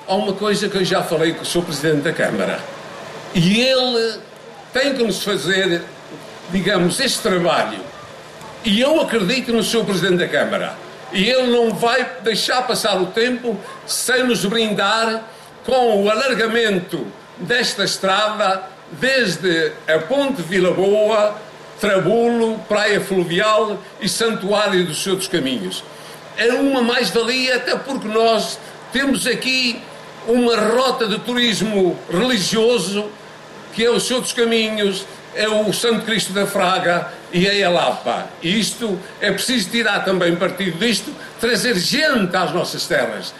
há uma coisa que eu já falei com o Sr. Presidente da Câmara. E ele tem que nos fazer, digamos, este trabalho. E eu acredito no Sr. Presidente da Câmara. E ele não vai deixar passar o tempo sem nos brindar com o alargamento desta estrada desde a Ponte Vila Boa, Trabulo, Praia Fluvial e Santuário do Senhor dos Caminhos. É uma mais-valia, até porque nós temos aqui uma rota de turismo religioso, que é o Senhor dos Caminhos, é o Santo Cristo da Fraga e é a Lapa. E isto é preciso tirar também partido disto, trazer gente às nossas terras.